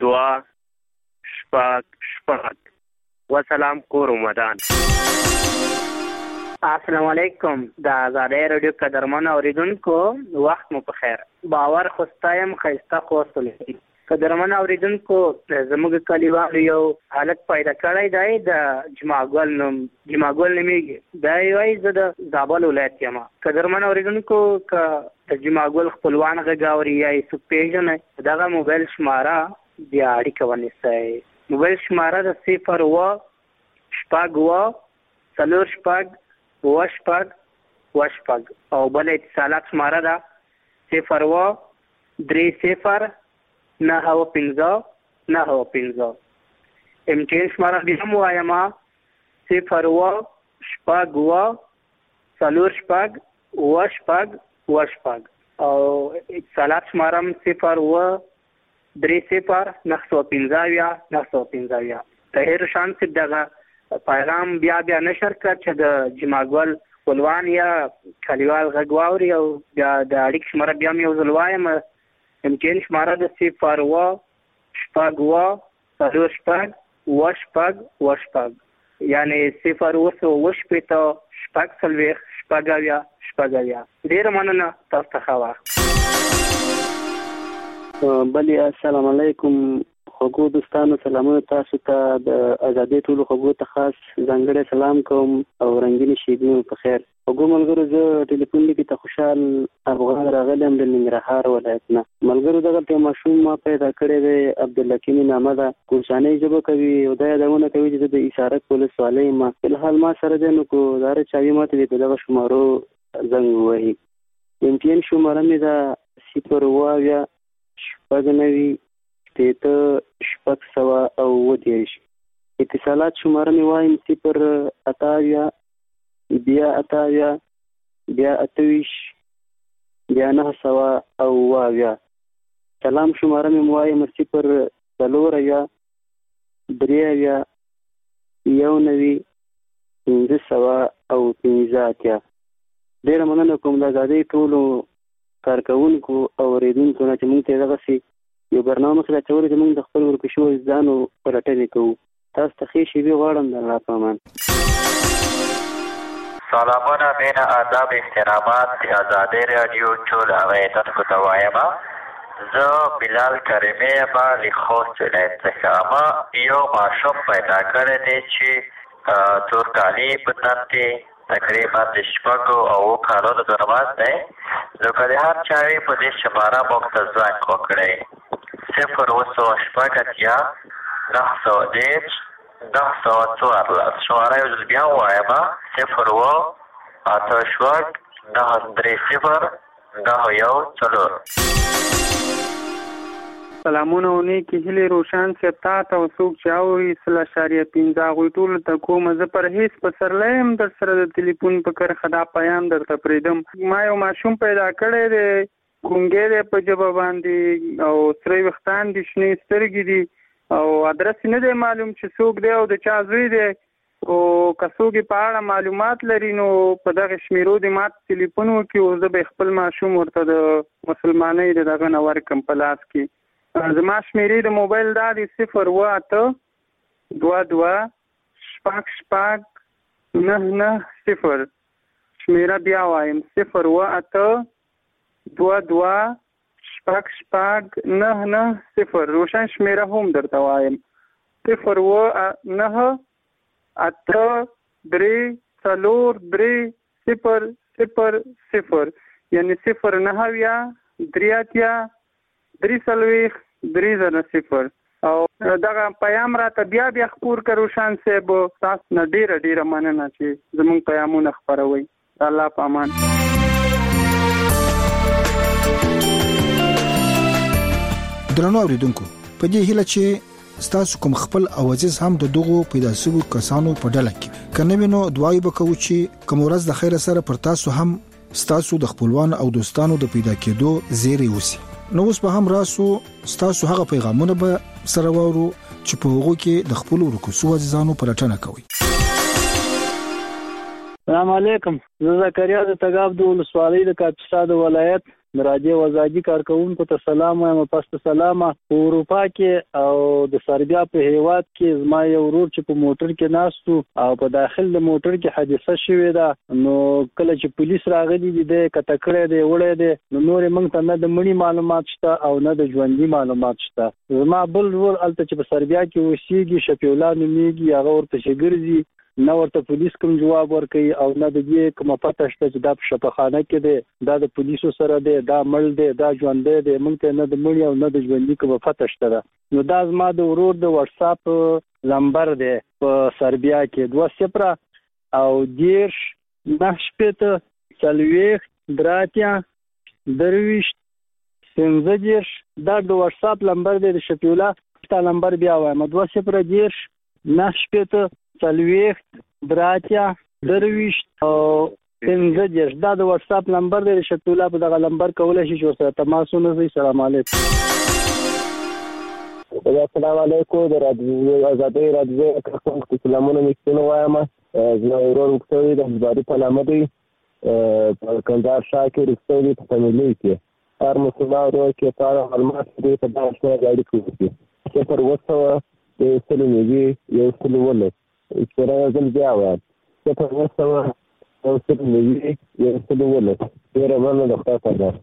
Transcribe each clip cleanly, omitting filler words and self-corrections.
2 شپږ وسلام کور رمضان. السلام علیکم. د آزادۍ رادیو قدرمن اوریدونکو وخت مو په خیر. باور خوستایم خیسته خوستل. قدرمن اوریدونکو زموږ کلیوال یو حالت پیدا کړی دی د جماګل نومیږي. دا یوای زه د زابل ولایت یم. قدرمن اوریدونکو که د جماګل خپلوان غږاوري یا څوک پیژنئ دغه موبایل شماره بیا اړیکه ونیسئ. موبایل شماره د 0 شپږ او بل اتصالات شماره ده 0309095. امټین شماره بیا هم وایم 0 او اتصالات شماره هم 0309095. طاهر شان صاحب دغه پیغام بیا نشر کړ چې د جماګل خپلوان یا کلیوال غږ واوري او بیا د اړیک شماره بیا یو ځل وایم. امټین شماره د 0 یعنی 0 ډیر مننه تاسو ته ښه وخت. بلی السلام علیکم. خوږو دوستانو سلامونه تاسو ته. د آزادۍ ټولو خوږو ته خاص ځانګړی سلام کوم او رنګینې شیبې په خیر. خوږو ملګرو زه ټلیفون لیکي ته خوشحال افغان راغلی یم د ننګرهار ولایت نه. ملګرو دغلته یو ماشوم ما پیدا کړی دی عبدالحکیم نامه ده. کوشانۍ ژبه کوي او دا یادونه کوي چې زه د اسارک ولسوالۍ یم. فلحال ما سره دی نو که دا چاوي ماته دی په دغه شمارو زنګ ووهي. امټین شماره مې ده 0 690 اتصالات شماره مې وایم 0 920 سلام شماره مې وایم 0 3 ډیره مننه کوم د آزادۍ ټولو کارکوونکو او اوریدونکو نه چې موږ ته دغسې یو برنامه مخې ته اچولې چې موږ د خپل ورکشو ځانو پلټنې کوو. تاسو ته ښې شیبې غواړم. د الله په امان. سلامونه مینه آداب احترامات د آزادۍ راډیو ټول اوریدونکو ته وایم. زه بلال کریمي یم له خوست ولایت څخه. ما یو ماشوم پیدا کړی دی چې تورکالي په تن کې تقریبا د 6 او 7 کالونو درماز دی. نو که د هر چا وي په دې شماره موږ ته زنګ وکړئ 0 914 شماره یو ځل بیا ووایم 0 سلامونه او نیکې هیلې روشن صاحب تا ته او څوک چې اوري 0.15 هغوی ټولو ته کوم. زه پرهیز پسرلی یم در سره د تلیفون په کرښه دا پیام درته پرېږدم. ما یو ماشوم پیدا کړی دی ګونګی دی په ژبه باندې او سره ویښتان دي شنې سترګې دي او ادرس نه دی معلوم چې څوک دی او د چا زوی دی او که څوک په اړه معلومات لري نو په دغه شمیرو دې ما تلیفون وکړي او زه به خپل ماشوم ورته د مسلمانۍ د دغه نه ورکړم په لاس کې. زما شمیرې د موبایل دا دی 0 شمیره بیا وایم 0 روشن شمیره هم درته وایم 0 یعنی 0 او دغه پیام راته بیا خپور کړه روشن صاحب. تاسو نه ډیره مننه چې زموږ پیامونه خپروئ. الله په امان. درنو اوریدونکو په دې هیله چې ستاسو کوم خپل اوازیز هم د دغو پیدا شوو کسانو په ډله کې کنه وینو دعای وکړو چې کوم ورځ د خیر سره پر تاسو هم ستاسو د خپلوان او دوستانو د پیدا کېدو زیری وسی. نو اوس به هم راسو ستاسو هغه پیغامونه به سره وورو چې په هغه کې د خپل ورکوسو عزیزانو پلټنه کوي. السلام علیکم. زه زکریا د تګاب د ولسوالۍ د کاپیسا د ولایت د راډیو آزادي کارکونکو ته سلام وایم. پس سلام. په اروپا کې او د سربیا په هیواد کې زما یو ورور چې په موټر کې ناستو او په داخل د موټر کې حادثه شوې ده، نو کله چې پولیس راغلي دي د کټکړې دی وړې دی، نو نور موږ ته نه د مړي معلومات شته او نه د ژوندۍ معلومات شته. زما بل ورور الته چې په سربیا کې اوسېږي، شفیع الله نومېږي، هغه ورته شګرځي، نه ورته پولیس کوم جواب ورکوي او نه د دې کومه پته شته چې دا په شفاخانه کې دی، دا د پولیسو سره دی، دا مړ دی، دا ژوندی دی، موږ ته نه د مړي او نه د ژوندي کومه پته شته ده. نو دا زما د ورور د واتساپ نمبر دی په سربیا کې 20 او 10 9 40 30 درویشت 15. دا د واتساپ نمبر دی د شفیع الله. تا نمبر بیا وایم 20 10 9 40 30 درویشت او 15. دا د واتساپ نمبر دی شفیع الله. په دغه نمبر کولای شي چې ورسره تماس ونیسئ. السلام علیکم. السلام علیکم. د رادیو آزادۍ رادیو کارکونکو سلامونه مې وایم. زما ورور وکړی د باري په نامه دی په کندهار ښار کې رښتونی په فامیلي کې هر مسلمان ورور کې په معلومات دی په دغه شمېر اړیکې وکړي. صفر 200 یو سل نوي یو سل 19 سره ځل بیا وایم 0 یو سل نوي یو سل 19 ډېره مننه د خدای په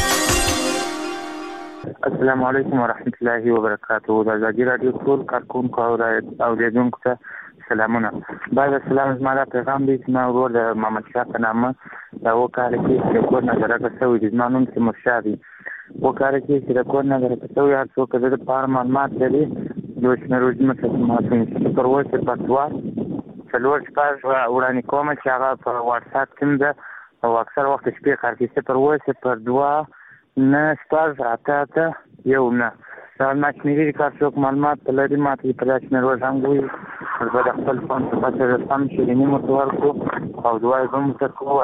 السلام علیکم ورحمۃ اللہ وبرکاتہ. د ازادي راډیو ټول کارکونکو او اوریدونکو ته سلامونه. بعد السلام. زما دا پیغام دی چې ما ورور د محمد شاه په نامه دا وکاله کې د کور نه درکه شوی دی. زما نوم تیمور شاه دی. وکاله کې چې د کور نه درکه شوی هر څوک د دې په اړه معلومات لري د شمیرو مکتب پر واسطه پټوار څلور شپږ وړاندې کوم چې هغه په واتساپ کې ده او اکثر وخت شپې کار کوي پر واسطه پر 2 نه شپږ اته یو نه دا ما شمیرې کار څوک معلومات لري ماته په داسې نه روزانګوي زه د خپل فون په پاتې رسم شیریني موتور کو او دوای هم تکو.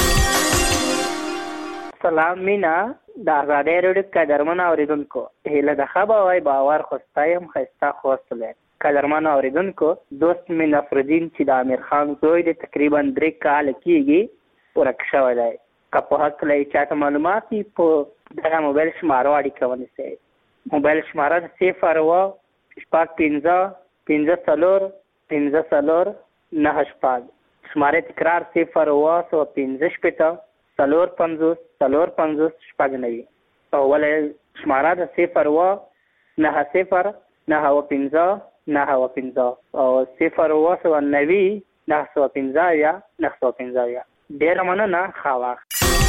سلام مینا د آزادۍ راډیو قدرمن اوریدونکو هیله د خبر وای باور خوستایم خسته خوستله قدرمن اوریدونکو دوست مینا فرودین چې د امیر خان زوی د تقریبا 3 کال کېږي ورک شوی دی. که په حق لای چاته معلومات په دغه موبایل شماره اړیکه ونیسئ. موبایل شماره 0 شپږ 15 15 څلور 15 څلور 9 شپږ. شماره تکرار 0 15 شپږ څلور 50 څلور 50 شپږ 9. اوله شماره د 0 9 0 9 15 9 15 او 0 90 915 915. ډېره مننه. ښه وخت.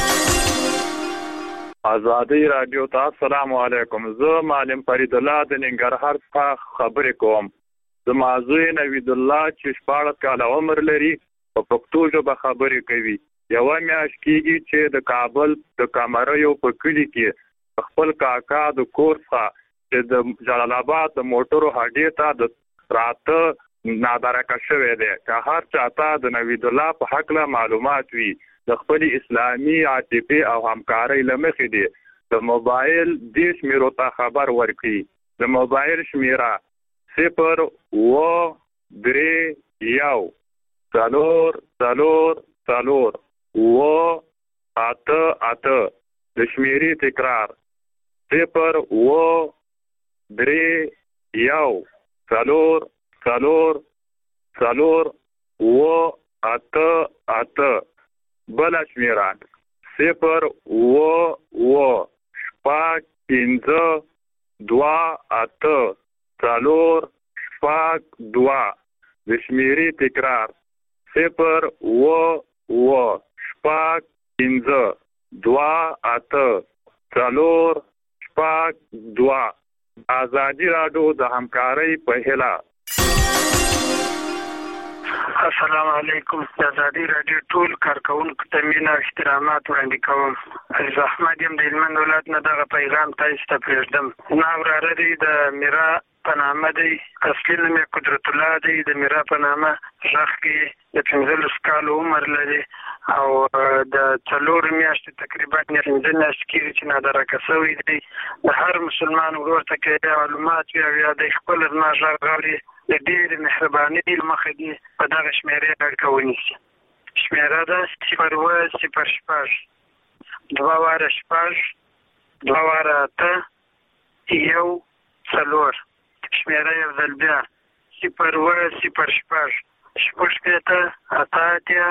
آزادۍ راډیو ته السلام علیکم. زه معلم فرید الله د ننګرهار څخه خبرې کوم. زما زوی نوید الله چې 14 کاله عمر لري په پښتو ژبه خبرې کوي. یوه میاشت کېږي چې د کابل د کامریو په کلي کې خپل کاکا د کور څخه چې د جلال آباد د موټرو هډې ته د راته نادرکه شوی دی. که هر چاته د نوید الله په هکله معلومات وي د خپل اسلامي عاطفې او همکارۍ له مخې دی د موبایل دې شمیرو ته خبر ورکړي. د موبایل شمیره 0 3 1 څلور څلور څلور 8 8. د شمیرې تکرار 0 3 1 څلور څلور څلور 8 8. بله شمیره 0 شپږ 15 2 8 څلور شپږ 2. د شمیرې تکرار 0 شپږ 15 2 8 څلور شپږ 2. آزادي راډیو د همکارۍ په هیله. السلام علیکم. د آزادۍ راډیو ټول کارکونکو ته مینه او احترامات وړاندې کوم. عزیز احمد یم د هلمند ولایت نه. دغه پیغام تاسو ته پرېږدم. زما وراره دی د میرا په نامه دی. اصلي نوم یې قدرت الله دی. د میرا په نامه غږ کې د 15 کالو عمر لري او د 4 میاشتې تقریبا 15 میاشتې کېږي چې نادرکه شوی دی. د هر مسلمان ورور ته که معلومات وي او یا د خپل زما غږ اوري د ډېرې مهربانۍ له مخې دي په دغه شمېرې اړیکه ونیسي. شمېره ده 0 0 شپږ 2 واره 6 2 واره 8 1 4 شمیره یو ځل بیا 0 0 6 شپږ 8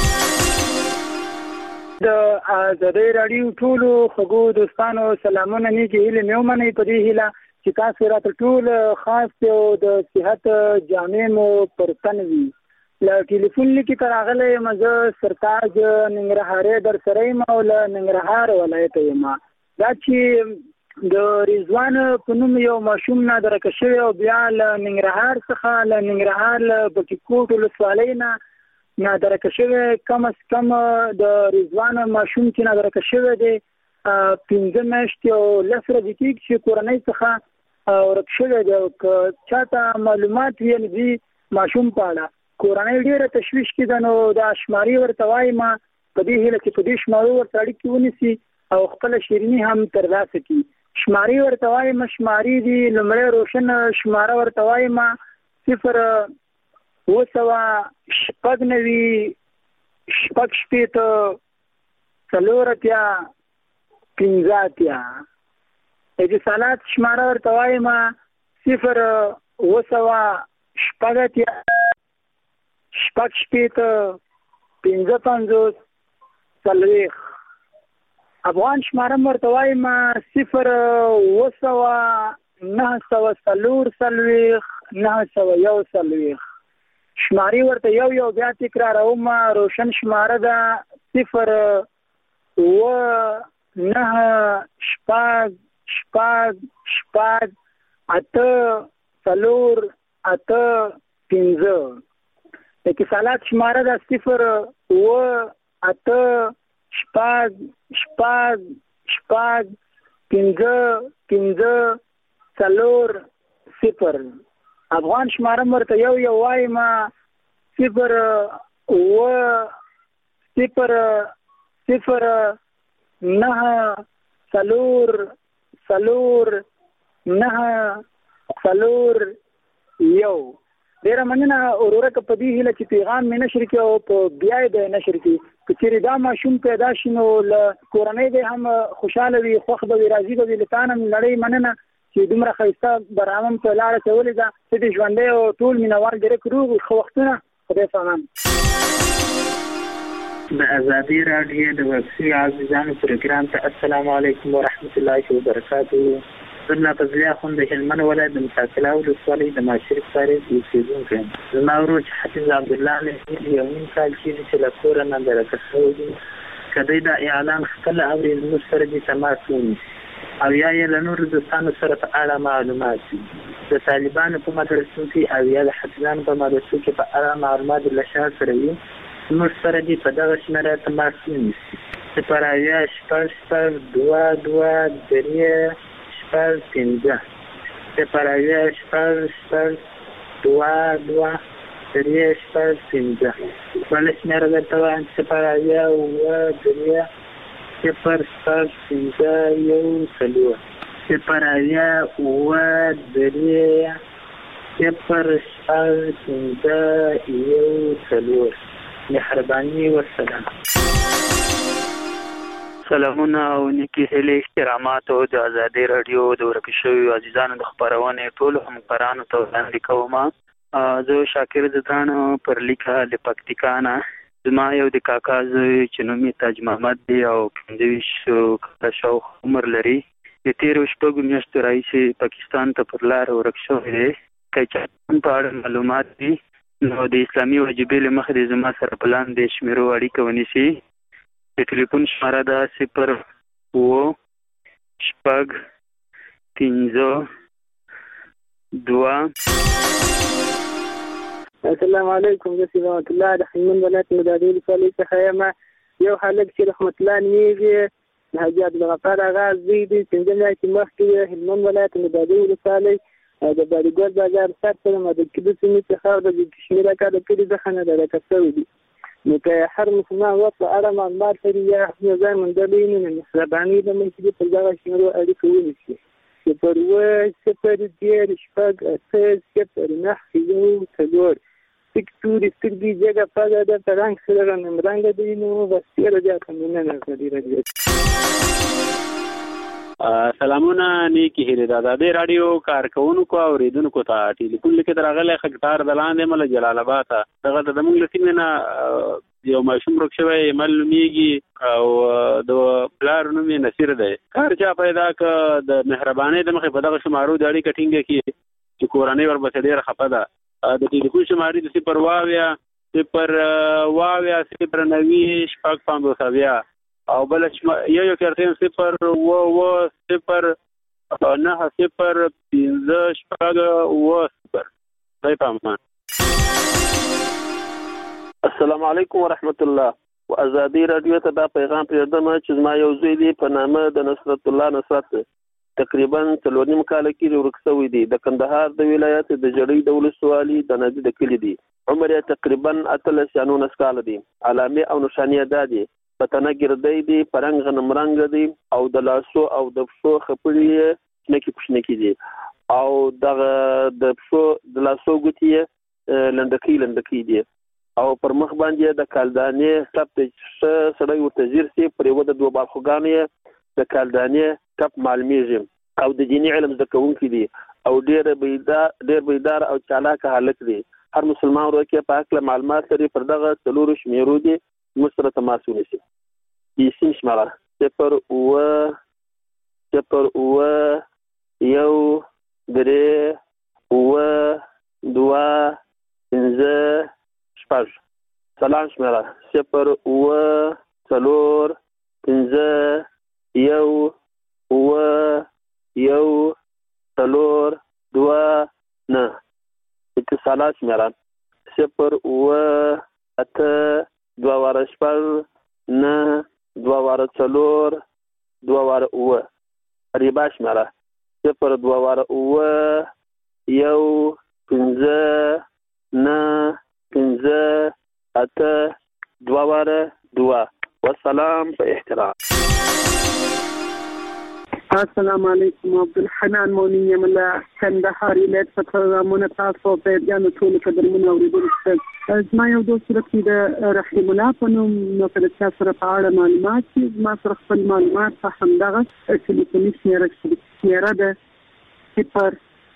د آزادۍ راډیو ټولو خوږو دوستانو سلامونه نیکې هیلې مې ومنئ په دې هیله چې تاسو راته ټول خاص یو د صحت جامې مو پر تن وي. له ټلیفون لیکې ته راغلی یم زه سرتاج ننګرهارۍ در سره یم او له ننګرهار ولایته یم. دا چې د رضوان په نوم یو ماشوم نادرکه شوی او بیا له ننګرهار څخه له ننګرهار له بټي کوټ ولسوالۍ نه نادرکه شوی کم از کم د رضوان ماشوم چې نادرکه شوی دی 15 میاشتې او 10 ورځې کېږي چې کورنۍ څخه ورک شوی دی. که چاته معلومات وي د ماشوم په اړه کورنۍ ډېره تشویش کې ده نو دا شماري ورته وایم په دې هیله چې په دې شمارو ورته اړیکې ونیسي او خپله شیریني هم ترلاسه کړي. شماري ورته وایم شماري دي لومړی روشن شماره ورته وایم 0 9 شپږ شپېته 4 اتیا 15 اتیا. اتصالات شماره ورته وایم 0 9 شپږ اتیا شپږ شپېته 55 40. افغان شماره ورته وایم 0 9 9 40 شماري ورته یو بیا تکراروم. روشن شماره ده 0 9 شپږ 8 4 8 15. اتصالات شماره ده 0 8 شپږ 15 4 0. افغان شماره ورته یو وایم 0 0 0 9 4 4 9 4 1. ډیره مننه وروره که په دې هیله چې پیغام مې نشر کړي او په بیا یې به نشر کړي. که چېرې دا ماشوم پیدا شي نو له کورنۍ به هم خوشحاله وي خوښ به وي راضي به وي. له تا نه نړۍ مننه چې دومره ښایسته برنامه په لاره اچولې ده. زه دې ژوندی او ټول مینوال ډېر روغ ښه وختونه. خدای پامان. د ازادي راډیو د ویبسي عزیزانو پروګرام ته السلام علیکم ورحمت الله وبرکاته. زما په ځای خو د هلمند ولایت د مساکلا ولسوالۍ د ماشرف سارې اوسېدونکی یم. زما ورور چې حفیظ عبدالله نه یو نیم کال کېږي چې له کوره نندرکه شوی دی. که دی دا اعلان خپله اوري زموږ سره دې تماس ونیسي او یا یې له نورو دوستانو سره په اړه معلومات وي. د طالبانو په مدرسو کې او یا د حفیظانو په مدرسو کې په اړه معلومات له شا سره وي زموږ سره دې په دغه شمېره تماس ونیسي 0 6 6 2 2 3 6 5 0 6 6 2 2 3 6 5. بله شمېره درته وایم 0 3 0 6 5 1 4 0 3 0 6 5 1 4. مهرباني والسلام. سلامونه او نیکی هیلې احترامات او د ازادي راډیو د ورک شویو عزیزانو د خبرونې ټولو همکارانو ته وړاندې کوم. زه شاکر زدان پر لیکه د پکتیکا نه. زما یو د کاکا زوی چې نوم یې تاج محمد دی او 25 کاله شاوخوا عمر لري. د تېرو شپږو میاشتو راهیسې پاکستان ته پر لاره ورک شوی دی. که چا په اړه معلومات دي نو د اسلامي وجیبې له مخې د زما سره په لاندې شمیرو اړیکه ونیسي. د ټلیفون شماره ده 0 9 شپږ 15 2. السلام علیکم. زه صبغت الله د هلمند ولایت مدادي ولسوالۍ څخه یم. یو هلک چې رحمت الله نومیږي د حاجي عبدالغفار اغا زوی دی. 15 میاشتې مخکې هلمند ولایت مدادي ولسوالۍ د باریګل بازار سر سره د کیدو سیمې څخه د کشمیره کار د کړي څخه نه درکه شوی دی. نو که هر مسلمان وخت په اړه معلومات لري یا ځای موندلی نو مهرباني د ملکي په دغه شمیرو اړیکه ونیسي. 0 0 3 6 8 0 9 1 4. سکتوري سترګې جګه پاګه ده پرنګ سره نمرنګ دی نو بس ډېر زیات مننه ازادي راډیو. سلامونه نیکی هیله د ازادي راډیو کارکونکو او اوریدونکو ته ټلیفون لیکه درغله خکټار دلاندې مل جلال آباد دغه د موږ لسینه نه یو ماشوم روک شوی معلومیږي او د پلار نوم یې نصیر دی. کار چا پیدا ک د مهرباني د مخې په دغه شمارو د اړیکه ټینګه کی چې کورنۍ ورپسې ډېر خپه ده. د ټلیفون شمارې د 0 شپږ 5 او بل یو کارتین 0 دای پامان. السلام علیکم ورحمت الله. و ازادي رادیو ته دا پیغام پرېږدم چې زما یو زوی دی په نامه د نصرت الله نصرت تقریبا 4 کال کې ورک شوی دی. د کندهار د ولایت د جړۍ د ولسوالۍ د نادي د کلی دی. عمر یې تقریبا 19 کال دی. علامه او نشانه ده دي پتنه ګردې دی پرنګ غنم رنگ دی او د لاسو او د پښو خپړې نکی پښنکی دی او د پښو د لاسو ګوتې لندکی دی او پر مخ باندې د کالدانې ټپ سړی ورته زیر سي پرې و د دوه بالخوګانې د کالدانې ټپ معلومیږي او د دیني علم زده کوونکی دی او ډېر بیدار او چالاک هلک دی. هر مسلمان ورکه په اړه معلومات لري پر دغه 4 شمیرو دی مسره تماس ونیسي. یې شماره 0 یو 3 2 5 شپږ. سلام شماره 0 4 5 یو 4 2 9. اتصالات شماره 0 8 2 شپږ 9 2 4 2 ریبا شماره 0 2 یو 5 9 5 8 2 والسلام په احترام. السلام علیکم. عبدالحنان مؤمن یم له کندهار ولایت څخه پروګرامونه تاسو په بیان ټول قدرمن اوریدونکو زما یو دوست چې د رحیم الله په نوم نو کله چې سره په اړه معلومات چې ما سره خپل معلومات په همدغه ټلیفوني شمیره ده 0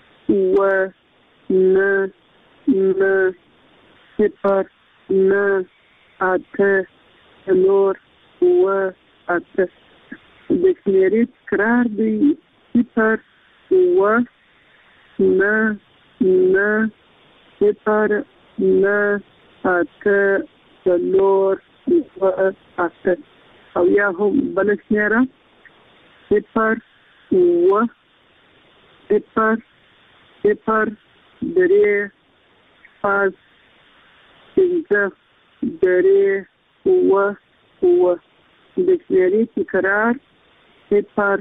د شمیرې تکرار دی 0 او یا هم بل شمیره 0 د شمیرې تکرار 0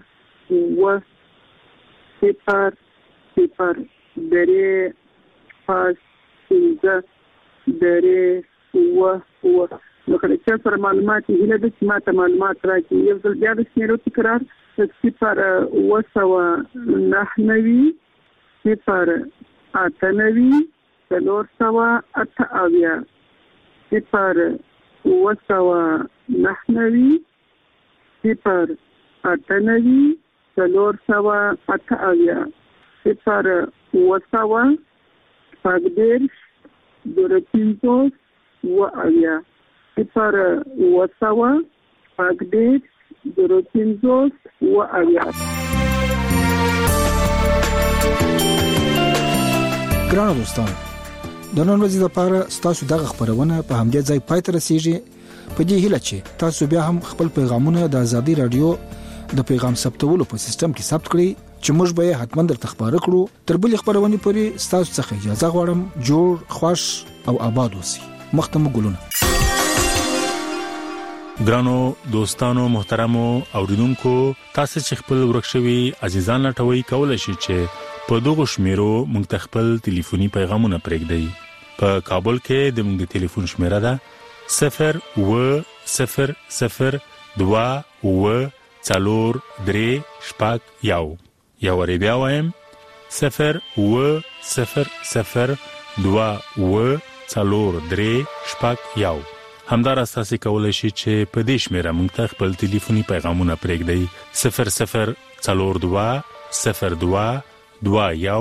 نو کله چې سره معلومات هیله ده چې ماته معلومات راکړي. یو ځل بیا د شمیرو تکرار 0 ګرانو دوستانو د نن ورځې لپاره ستاسو دغه خبرونه په همدې ځای پای ته رسیږي. په دې هیله چې تاسو بیا هم خپل پیغامونه د ازادي رادیو د پیغام ثبتولو په سیستم کې ثبت کړئ چې موږ به حتما درته خبرونه کړو. تر بلې خبرونه پورې تاسو څخه اجازه غواړم. جوړ خوش او آباد اوسئ. مختم ګلونه. ګرانو دوستانو محترمو اوریدونکو تاسو چې خپل ورکشوي عزیزان لټوي کولای شئ چې په دغه شمیرو موږ خپل ټلیفوني پیغامونه پرېږدئ. په کابل کې د موږ ټلیفون شمیره ده 0 2 4 3 شپږ یو ور بیا وایم 0 2 003-4 همدارس تاسو کولای شئ چې په دې شمیره موږ ته خپل ټلیفوني پیغامونه پرېږدئ 0042 02 21